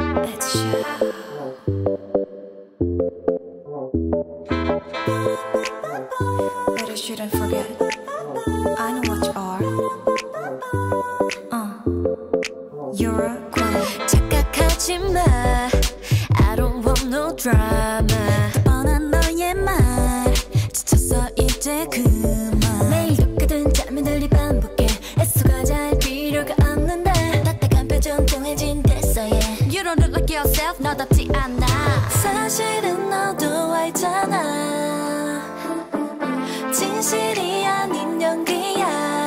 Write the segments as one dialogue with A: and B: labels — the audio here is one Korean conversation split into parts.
A: It's you. But I shouldn't forget. I know what you are. You're a queen.
B: 착각하지 마. I don't want no drama. 뻔한 너의 말 지쳤어 이제 그만. 매일 똑같은 장면들이 반복해. 애써가 잘 필요가 없는데 딱딱한 표정 정해진 됐어 yeah. You don't look like yourself 너답지 않아. 사실은 너도 알잖아. 진실이 아닌 연기야.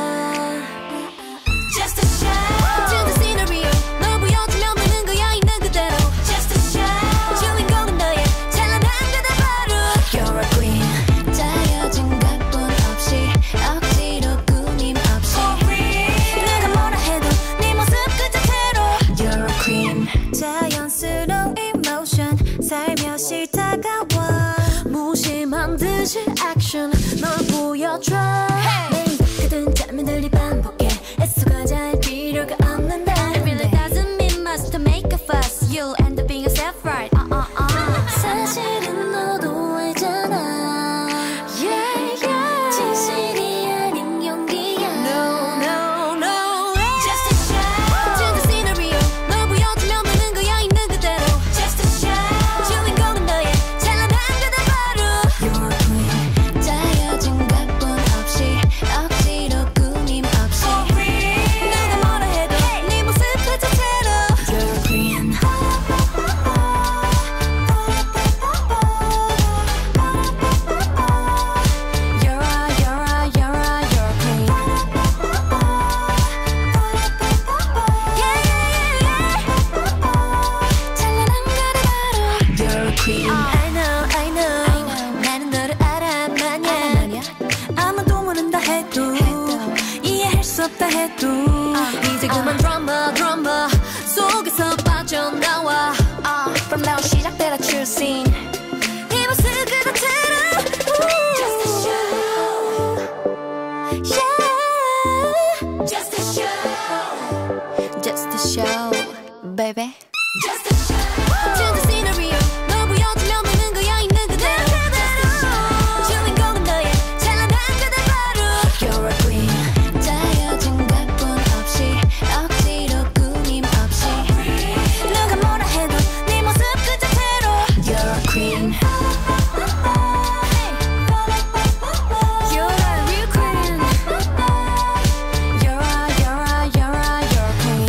B: Just a show. To the scenario. 널 보여주면 되는 거야 있는 그대로. Just a show. 주인공은 너의 찬란한 그대 바로. You're a queen. 짜여진 각본 없이 억지로 꾸밈 없이. 내가 뭐라 해도 네 모습 그 자체로. You're a queen. 자연스러운 emotion 살며시 다가와. 무심한 듯이 action 널 보여줘. 매일 똑같은 장면들이 반복해. 애써가 잘 필요가 없는데 It really doesn't mean much to make a fuss. You'll end up being yourself right. 사실은 너도 알잖아. Yeah, yeah. 진실이 아닌 연기야. No, no, no. Just a show. To the scenario. 널 보여주면 되는 거야 있는 그대로. Just a show. 주인공은 너의 찬란한 그대 바로. You're a queen. 짜여진 각본 없이 억지로 꾸밈 없이. 내가 뭐라 해도 네 모습 그 자체로. You're a queen. I know, I know. 나는 너를 알아 마냐. 아무도 모른다 해도 이해할 수 없다 해도 이제 그만 드라마 속에서 빠져나와. From now 시작되라 true scene. 이 모습 그 자체로. Just a show. Yeah. Just a show. Just a show, baby. Just a show. To the scenario. 널 보여주면 되는 거야 있는 그대로. 주인공은 너의 찬란한 그대 바로. You're a queen. 짜여진 각본 없이 억지로 꾸밈 없이. 누가 뭐라 해도 네 모습 그 자체로. You're a queen. You're a real queen. You're a queen.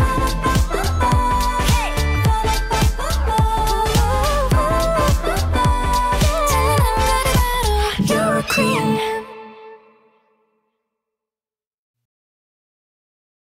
B: You're a queen.